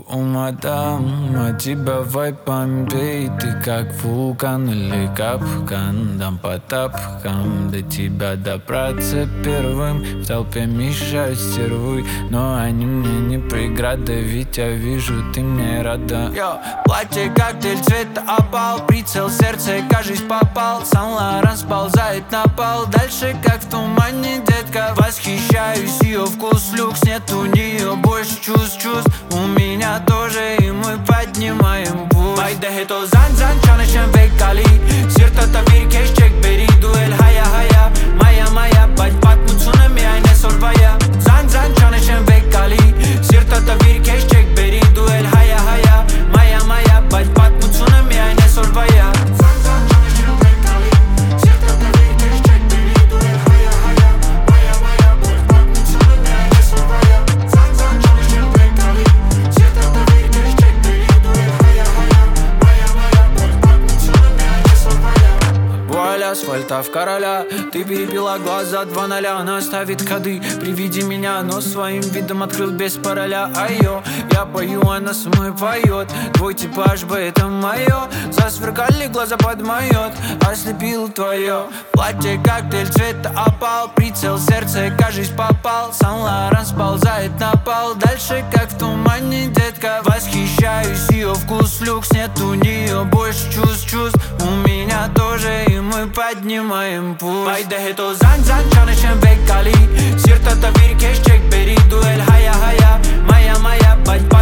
у мадам, от тебя вайп бомбей. Ты как вулкан или капкан, дам по тапкам. До тебя добраться первым, в толпе мешают стервы, но они мне не преграда, ведь я вижу, ты мне рада. Платье коктейль цвета опал, прицел сердце, кажись попал. Сан-Лоран сползает на пол, дальше как в тумане, детка. Восхищаюсь ее вкус, люкс, нет у нее больше чувств. У меня тоже, и мы поднимаем пульс. Майдахе то зан-зан, чанышем векали. Сиртата виркеш, чек бери, дуэль хая-хая. Моя, бать пат муцунами, ай не сорвая. Зан-зан, чанышем векали. Сиртата виркеш, чек бери, дуэль хая-хая. Моя, бать пат муцунами, ай не сорвая. Асфальта в короля. Ты перепила глаза 2-0. Она ставит ходы при виде меня, но своим видом открыл без пароля. Айо, я пою, она со мной поет. Твой типаж бы это мое. Засверкали глаза подмоет, ослепил твое. Платье коктейль цвета опал, прицел сердце, кажись попал. Сан-Лоран сползает на пол, дальше как в тумане, детка. Восхищаюсь ее вкус, люкс, нет у нее больше чувств. У меня тоже, и мы поднимаем пульс. Майдахе то зан-зан, чанышем векали. Сиртата виркеш, чек бери, дуэль хая-хая. Моя, бать